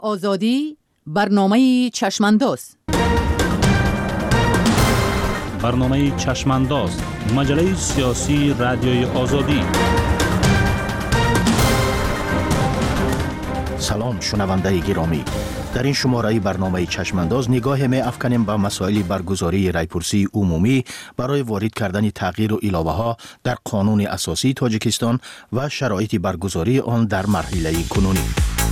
آزادی برنامه چشمانداز. برنامه چشمانداز، مجله سیاسی رادیوی آزادی. سلام شنونده گرامی، در این شماره برنامه چشمانداز نگاه می افکنیم به مسائل برگزاری رایپرسی عمومی برای وارد کردن تغییر و علاوه ها در قانون اساسی تاجیکستان و شرایط برگزاری آن در مرحله کنونی.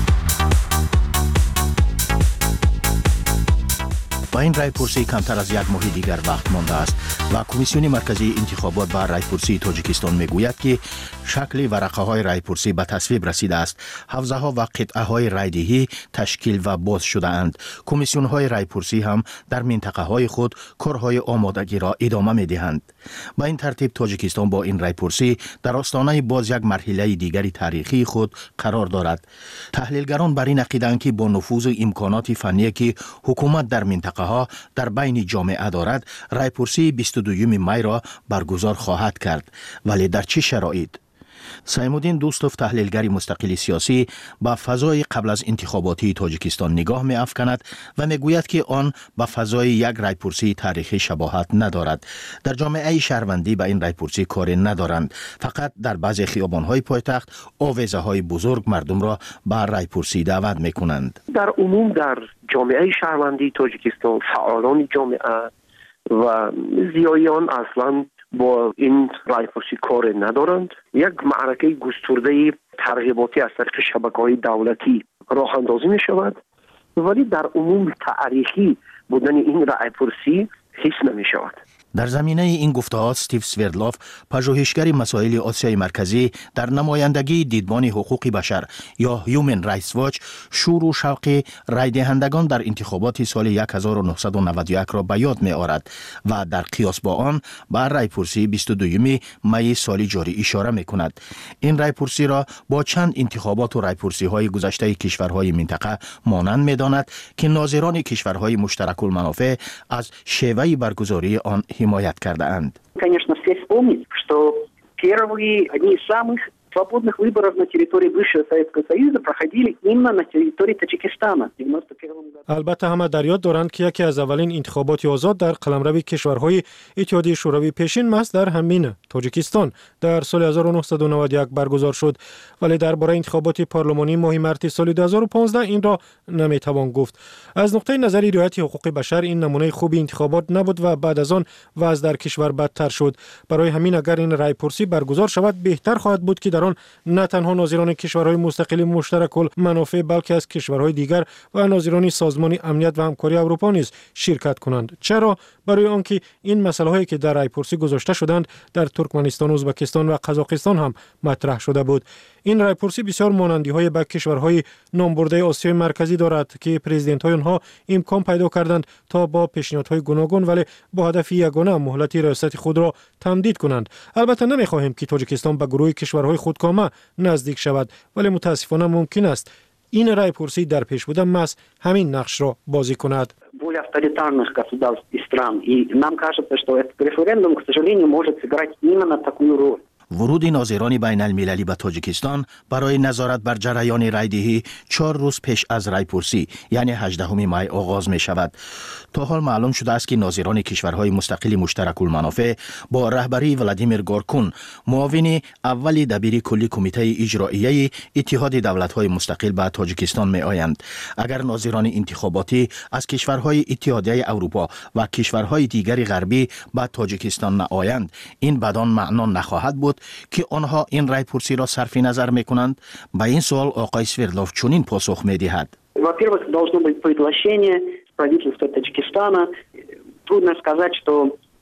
با این رایپرسی کمتر از یک ماه دیگر وقت مانده است و کمیسیون مرکزی انتخابات و رایپرسی تاجیکستان میگوید که شکل ورقه های رایپرسی به تصویب رسیده است. حوزه ها و قطعه های رایدهی تشکیل و باز شده اند. کمیسیون های رایپرسی هم در منطقه های خود کارهای آمادگی را ادامه می دهند. با این ترتیب تاجیکستان با این رایپرسی در آستانه باز یک مرحله دیگری تاریخی خود قرار دارد. تحلیلگران بر این عقیده‌اند که با نفوذ و امکانات فنی که حکومت در منطقه ها در بین جامعه دارد، رایپرسی 22 می را برگزار خواهد کرد. ولی در چه شرایط؟ سیمودین دوستوف، تحلیلگر مستقل سیاسی، با فضای قبل از انتخاباتی تاجیکستان نگاه می افکند و می گوید که آن با فضای یک رایپرسی تاریخی شباهت ندارد. در جامعه شهروندی به این رایپرسی کاری ندارند، فقط در بعضی خیابان‌های پایتخت آویزه‌های بزرگ مردم را به رایپرسی دعوت می کنند. در عموم در جامعه شهروندی تاجیکستان فعالان جامعه و زیایان اصلاً با این رایپرسی کار ندارند. یک معرکه گسترده ترغیباتی از طریق شبکه‌های دولتی راه اندازی می شود، ولی در عموم تاریخی بودن این رایپرسی حس نمی شود. در زمینه این گفته‌ها استیو سوردلوف، پژوهشگر مسائل آسیای مرکزی، در نمایندگی دیدبان حقوق بشر یا هیومن رایتس واچ، شور و شوق رای دهندگان در انتخابات سال 1991 را به یاد می‌آورد و در قیاس با آن به رایپرسی 22 می سال جاری اشاره می‌کند. این رایپرسی را با چند انتخابات و رایپرسی‌های گذشته کشورهای منطقه مانند می‌داند که ناظران کشورهای مشترک المنافع از شیوه برگزاری آن حمایت کرده اند. Конечно, все вспомнить, что одни из самых свободных выборов на территории бывшего Советского Союза проходили именно на территории Таджикистана в 91 году. البته همه در یاد دارند که یکی از اولین انتخابات آزاد در قلمرو کشورهای اتحادیه شوروی پیشین محض در همین تاجیکستان در سال 1991 برگزار شد، ولی درباره انتخابات پارلمانی ماه مارس سال 2015 این را نمیتوان گفت. از نقطه نظر رعایت حقوق بشر این نمونه خوبی انتخابات نبود و بعد از آن وضع در کشور بدتر شد. برای همین اگر این رایپرسی برگزار شود بهتر خواهد بود که در آن نه تنها ناظران کشورهای مستقل مشترک المنافع بلکه از کشورهای دیگر و ناظران سازمان امنیت و همکاری اروپا نیز شرکت کنند. چرا؟ برای آنکه این مسائلی که در رایپرسی گذاشته شدند در ترکمنستان، ازبکستان و قزاقستان هم مطرح شده بود. این رایپرسی بسیار مانندی‌های با کشورهای نامبرده آسیای مرکزی دارد که پرزیدنت‌های آنها امکان پیدا کردند تا با پیشنهادهای گوناگون ولی با هدف یگانه مهلت ریاست خود را تمدید کنند. البته نمی‌خواهیم که تاجیکستان به گروه کشورهای خودکامه نزدیک شود، ولی متاسفانه ممکن است این رایپرسی در پیش بوده محض همین نقش را بازی کند. Более авторитарных государств и стран. И нам кажется, что этот референдум, к сожалению, может сыграть именно такую роль. ورود ناظران بین المللی به تاجیکستان برای نظارت بر جریان رایدهی 4 روز پیش از رایپرسی یعنی 18 می آغاز می شود. تا حال معلوم شده است که ناظران کشورهای مستقل مشترک المنافع با رهبری ولادیمیر گورکون، معاون اول دبیر کلی کمیته اجرایی اتحاد دولت‌های مستقل به تاجیکستان می آیند. اگر ناظران انتخاباتی از کشورهای اتحادیه اروپا و کشورهای دیگر غربی به تاجیکستان نآیند، این بدان معنا نخواهد بود که آنها این رایپرسی را صرف نظر میکنند. به این سوال آقای سوردلوف چنین پاسخ میدهد: Во-первых, должно быть приглашение правительства Таджикистана. Трудно сказать, что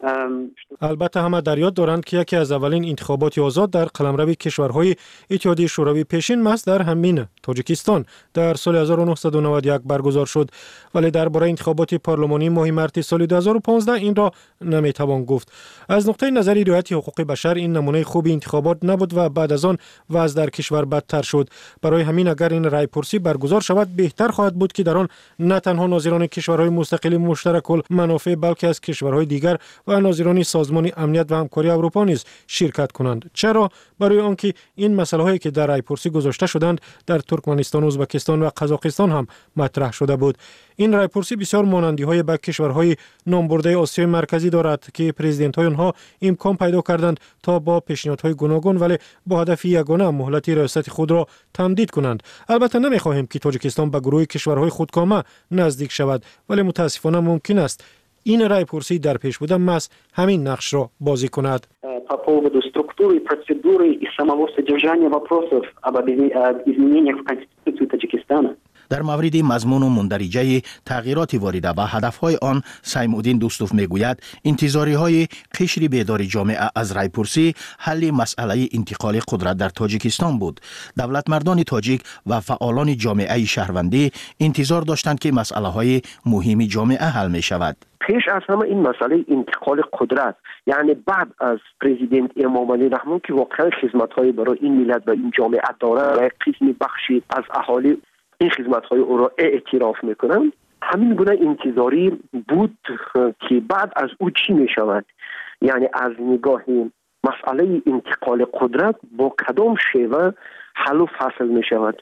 البته همه در یاد دارند که یکی از اولین انتخابات آزاد در قلمرو کشورهای اتحادیه شوروی پیشین محض در همین تاجیکستان در سال 1991 برگزار شد، ولی درباره انتخابات پارلمانی ماه مارس سال 2015 این را نمیتوان گفت. از نقطه نظر رعایت حقوق بشر این نمونه خوبی انتخابات نبود و بعد از آن وضع در کشور بدتر شد. برای همین اگر این رایپرسی برگزار شود بهتر خواهد بود که در آن نه تنها ناظران کشورهای مستقل مشترک المنافع بلکه از کشورهای دیگر و ناظران سازمان امنیت و همکاری اروپا نیز شرکت کنند. چرا؟ برای آنکه این مسائلی که در رایپرسی گذاشته شدند در ترکمنستان، ازبکستان و قزاقستان هم مطرح شده بود. این رایپرسی بسیار مانندی‌های به کشورهای نامبرده آسیای مرکزی دارد که پرزیدنت‌های آنها امکان پیدا کردند تا با پیشنهادهای گوناگون ولی با هدف یگانه مهلت ریاست خود را تمدید کنند. البته نمی‌خواهیم که تاجیکستان به گروه کشورهای خودکامه نزدیک شود، ولی متاسفانه ممکن است این رایپرسی در پیش بوده محض همین نقش را بازی کند. По поводу структуры, процедуры и самого содержания вопросов об изменениях в Конституции Таджикистана. در مورد مضمون و مندرجه تغییرات وارده و هدفهای آن سیمودین دوستوف میگوید انتظاری‌های قشر بیدار جامعه از رایپرسی حل مسئله انتقال قدرت در تاجیکستان بود. دولت مردان تاجیک و فعالان جامعه شهروندی انتظار داشتند که مسئله‌های مهم جامعه حل می شود. پیش از همه این مسئله انتقال قدرت، یعنی بعد از پرزیدنت امام علی رحمان که واقعا خدمت‌های برای این ملت و این جامعه داره و قسمی بخشی از اهالی این خدمت‌های او را اعتراف میکنند، همین گونه انتظاری بود که بعد از او چی میشود، یعنی از نگاه مسئله انتقال قدرت با کدام شیوه حل و فصل میشود.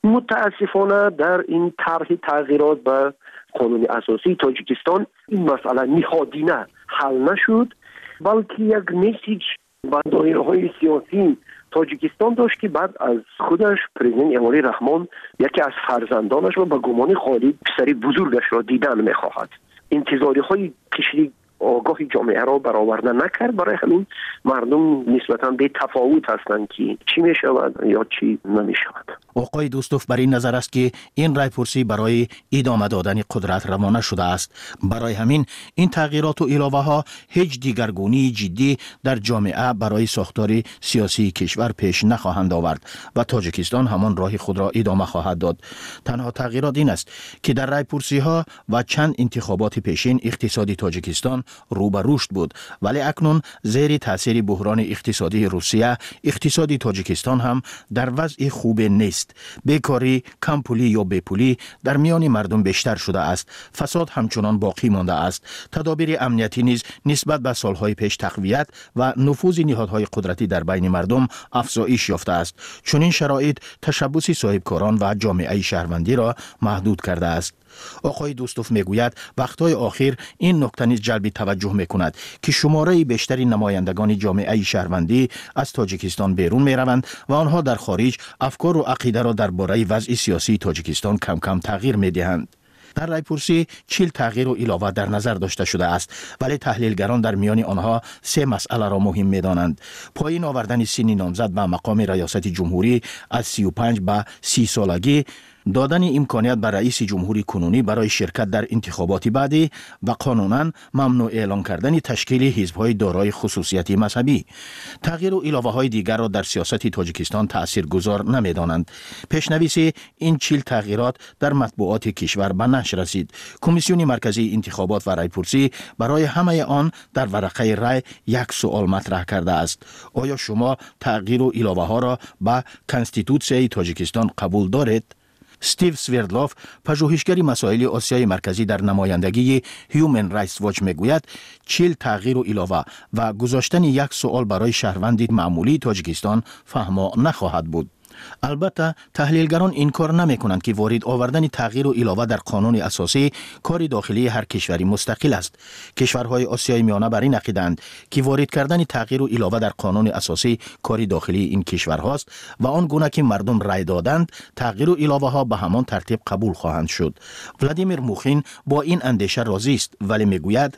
متاسفانه در این طرح تغییرات به قانون اساسی تاجیکستان این مسئله نهادینه حل نشد، بلکه یک مسیج به دایره‌های سیاسی تاجیکستان داشت که بعد از خودش پرزیدنت امام علی رحمان یکی از فرزندانش و به گمان خالی پسری بزرگش را دیدن می‌خواهد. انتظاری‌های قشری آگاه جامعه را برآورده نکرد، برای همین مردم نسبتاً به تفاوت هستند که چی می‌شود یا چی نمی‌شود. آقای دوستوف بر این نظر است که این رایپرسی برای ادامه دادن قدرت روانه شده است. برای همین این تغییرات و علاوه‌ها هیچ دیگرگونی جدی در جامعه برای ساختار سیاسی کشور پیش نخواهند آورد و تاجیکستان همان راه خود را ادامه خواهد داد. تنها تغییرات این است که در رایپرسی‌ها و چند انتخابات پیشین اقتصادی تاجیکستان رو به رشد بود، ولی اکنون زیر تاثیر بحران اقتصادی روسیه اقتصادی تاجیکستان هم در وضع خوب نیست. بیکاری، کمپولی یا بیپولی در میان مردم بیشتر شده است. فساد همچنان باقی مانده است. تدابیر امنیتی نیز نسبت به سالهای پیش تقویت و نفوذ نهادهای قدرتی در بین مردم افزایش یافته است. چون این شرایط تشبث صاحبکاران و جامعه شهروندی را محدود کرده است. آقای دوستوف میگوید وقتهای آخر این نکته نیز جلب توجه میکند که شماره بیشتری نمایندگان جامعه شهروندی از تاجیکستان بیرون میروند و آنها در خارج افکار و عقیده را درباره وضع سیاسی تاجیکستان کم کم تغییر میدهند. در رایپرسی 40 تغییر و علاوه در نظر داشته شده است، ولی تحلیلگران در میان آنها 3 مسئله را مهم می‌دانند. پایین آوردن سن نامزد به مقام ریاست جمهوری از 35 به 30 سالگی، دادن امکانیت به رئیس جمهوری کنونی برای شرکت در انتخابات بعدی و قانونا ممنوع اعلان کردن تشکیل حزب‌های دارای خصوصیت مذهبی. تغییر و علاوه‌های دیگر را در سیاست تاجیکستان تاثیرگذار نمی‌دانند. پیشنویس این 40 تغییرات در مطبوعات کشور به نشر رسید. کمیسیون مرکزی انتخابات و رایپرسی برای همه آن در ورقه رای یک سوال مطرح کرده است: آیا شما تغییر و علاوه‌ها را به کنستیتوسیای تاجیکستان قبول دارید؟ استیو سویردلوف، پژوهشگر مسائل آسیای مرکزی در نمایندگی هیومن رایتس واچ میگوید 40 تغییر و علاوه و گذاشتن یک سوال برای شهروند معمولی تاجیکستان فهما نخواهد بود. البته تحلیلگران این کار نمی کنند که وارد آوردن تغییر و علاوه در قانون اساسی کار داخلی هر کشوری مستقل است. کشورهای آسیای میانه بر این عقیده‌اند که وارد کردن تغییر و علاوه در قانون اساسی کار داخلی این کشورهاست و آن گونه که مردم رای دادند تغییر و علاوه ها به همان ترتیب قبول خواهند شد. ولادیمیر موخین با این اندیشه راضی است، ولی میگوید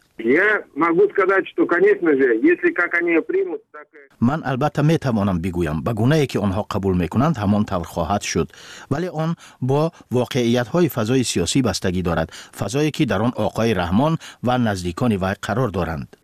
من البته می توانم بگویم به گونه‌ای که آنها قبول میکنند همان طور خواهد شد، ولی آن با واقعیت های فضای سیاسی بستگی دارد، فضایی که در آن آقای رحمان و نزدیکان وی قرار دارند.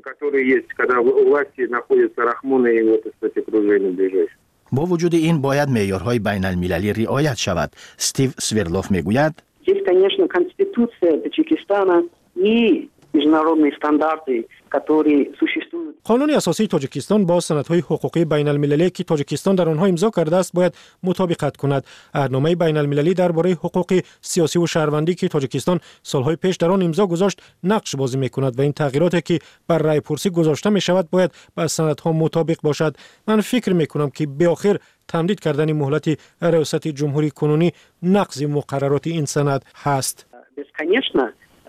با وجود این باید معیارهای بین المللی رعایت شود. استیو سویردلوف میگوید Здесь, конечно, конституция Таджикистана и международные стандарты, которые существуют. قانون اساسی تاجیکستان با سندهای حقوقی بین المللی که تاجیکستان در آنها امضا کرده است باید مطابقت کند. اهرمنامه بین المللی درباره حقوق سیاسی و شهروندی که تاجیکستان سالهای پیش در آن امضا گذاشت نقش بازی می‌کند و این تغییراتی که بر رای پرسی گذاشته می‌شود باید با سندها مطابق باشد. من فکر می‌کنم که به آخر تمدید کردن مهلت ریاست جمهوری کنونی نقض مقررات این سند هست. Бесконечно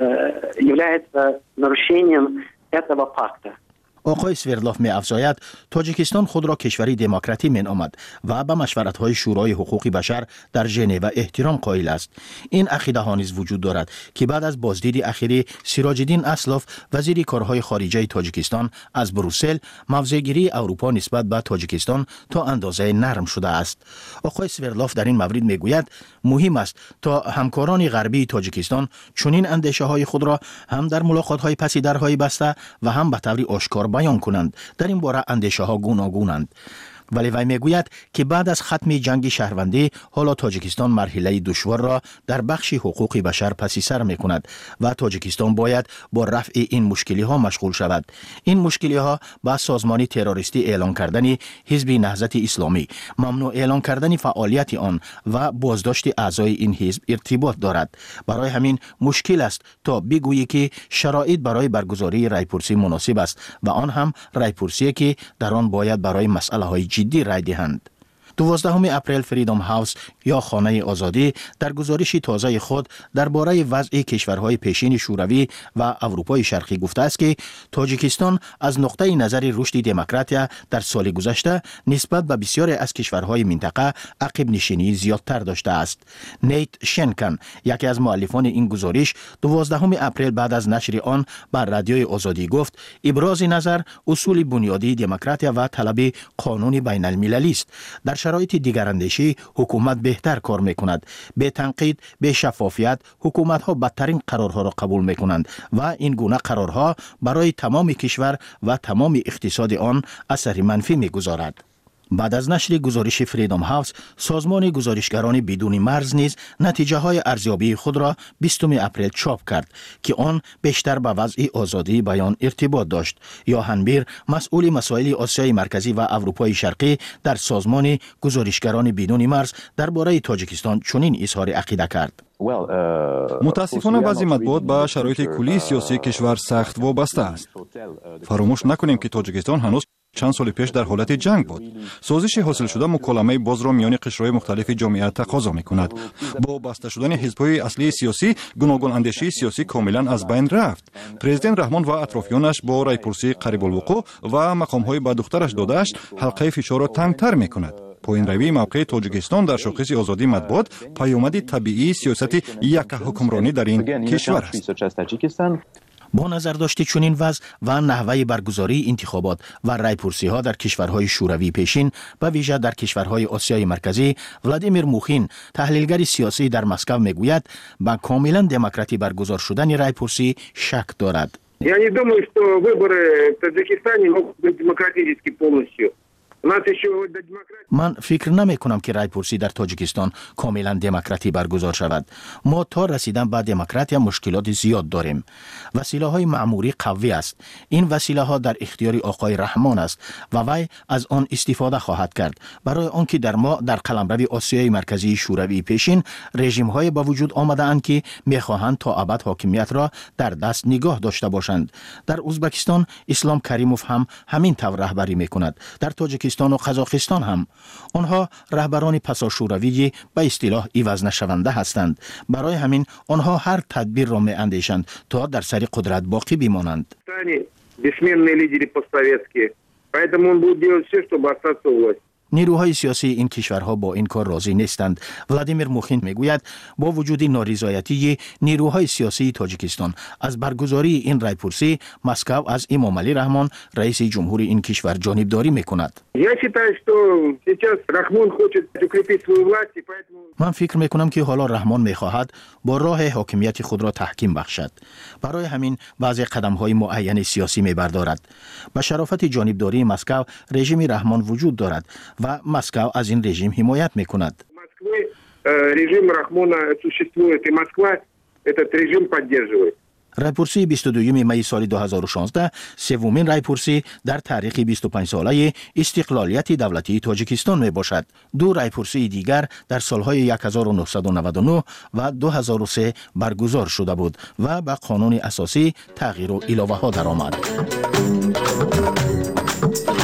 является нарушением этого пакта. آقای سوردلوف می افزاید تاجیکستان خود را کشوری دموکراتی می نامد و به مشورت‌های شورای حقوق بشر در ژنو احترام قائل است. این عقیده ها نیز وجود دارد که بعد از بازدید اخیری سیراج الدین اسلاف وزیر کارهای خارجه تاجیکستان از بروسل موضع‌گیری اروپا نسبت به تاجیکستان تا اندازه نرم شده است. آقای سوردلوف در این مورد می گوید مهم است تا همکاران غربی تاجیکستان چنین اندیشه‌های خود را هم در ملاقات‌های پس درهای بسته و هم به طور آشکار بیان کنند. در این باره اندیشه ها گوناگونند. ولی وی میگوید که بعد از ختم جنگ شهروندی حالا تاجیکستان مرحله دشوار را در بخش حقوق بشر پس سر میکند و تاجیکستان باید با رفع این مشکلی ها مشغول شود. این مشکلی ها با سازمان تروریستی اعلان کردن حزب نهضت اسلامی، ممنوع اعلان کردن فعالیت آن و بازداشت اعضای این حزب ارتباط دارد. برای همین مشکل است تا بگویی که شرایط برای برگزاری رایپرسی مناسب است و آن هم رایپرسی که در آن باید برای مسئله های جدی رای دهند. 12 اپریل فریدم هاوس یا خانه آزادی در گزارش تازه خود درباره وضع کشورهای پیشین شوروی و اروپای شرقی گفته است که تاجیکستان از نقطه نظر رشد دموکراتیا در سال گذشته نسبت به بسیاری از کشورهای منطقه عقب نشینی زیادتر داشته است. نیت شنکن یکی از مؤلفان این گزارش 12 اپریل بعد از نشر آن بر رادیوی آزادی گفت ابراز نظر اصول بنیادی دموکراتیا و طلب قانون بین المللی است. در شرایط دیگراندیشی حکومت بهتر کار میکند. به تنقید، به شفافیت حکومت ها بدترین قرارها را قبول میکنند و این گونه قرارها برای تمام کشور و تمام اقتصاد آن اثر منفی میگذارد. بعد از نشر گزارش فریدم هاوس، سازمان گزارشگران بدون مرز نیز نتیجه های ارزیابی خود را 20 اپریل چاپ کرد که آن بیشتر به وضع آزادی بیان ارتباط داشت. یوهان بیر، مسئول مسائل آسیای مرکزی و اروپای شرقی در سازمان گزارشگران بدون مرز درباره تاجیکستان چنین اظهار عقیده کرد. متاسفانه بعضی مطبوعات به شرایط کلی سیاسی کشور سخت وابسته است. فراموش نکنیم که تاجیکستان هنوز چند سال پیش در حالت جنگ بود. سازش حاصل شده مکالمه باز را میان قشرهای مختلف جامعه تقاضا میکند. با بسته شدن حزب‌های اصلی سیاسی، گوناگون اندیشه سیاسی کاملا از بین رفت. پرزیدنت رحمان و اطرافیانش با رایپرسی قریب الوقوع و مقام‌های به دخترش داده‌اش حلقه فشار را تنگ‌تر میکند. پایین روی موقع تاجیکستان در شاخص آزادی مطبوعات پیامد طبیعی سیاست یک حکمرانی در این کشور است. با نظر داشت چنین وضع و نحوه برگزاری انتخابات و رایپرسی ها در کشورهای شوروی پیشین و ویژه در کشورهای آسیای مرکزی، ولادیمیر موخین، تحلیلگر سیاسی در مسکو میگوید با کاملا دموکراتی برگزار شدن رایپرسی شک دارد. Я не думаю, что выборы в Таджикистане могут быть демократически полностью. من فکر نمی کنم که رایپرسی در تاجیکستان کاملا دموکراتی برگزار شود. ما تا رسیدن به دموکراتی مشکلات زیاد داریم. وسیله های معمولی قوی است. این وسیله ها در اختیار آقای رحمان است و وی از آن استفاده خواهد کرد. برای آنکه در قلمرو آسیای مرکزی شوروی پیشین رژیم های با وجود آمده اند که میخواهند تا ابد حاکمیت را در دست نگاه داشته باشند. در ازبکستان اسلام کریموف هم همین طور رهبری میکند. در تاجیکستان و قزاقستان هم آنها رهبران پسا شوروی به اصطلاح عوض نشونده هستند. برای همین آنها هر تدبیر را می‌اندیشند تا در سر قدرت باقی بمانند. نیروهای سیاسی این کشورها با این کار راضی نیستند. ولادیمیر موخین میگوید با وجود نارضایتی نیروهای سیاسی تاجیکستان از برگزاری این رایپرسی، مسکو از امام علی رحمان رئیس جمهور این کشور جانبداری میکند. من فکر میکنم که حالا رحمان میخواهد با راه حاکمیت خود را تحکیم بخشد. برای همین بعضی قدم‌های معین سیاسی میبردارد. با شرافت جانبداری مسکو رژیم رحمان وجود دارد و مسکو از این رژیم حمایت میکند. رژیم رحمان существует и Москва этот режим поддерживает. رایپرسی 22 می سال 2016 سومین رایپرسی در تاریخ 25 ساله استقلالیت دولتی تاجیکستان می باشد. دو رایپرسی دیگر در سالهای 1999 و 2003 برگزار شده بود و به قانون اساسی تغییر و علاوه ها درآمد.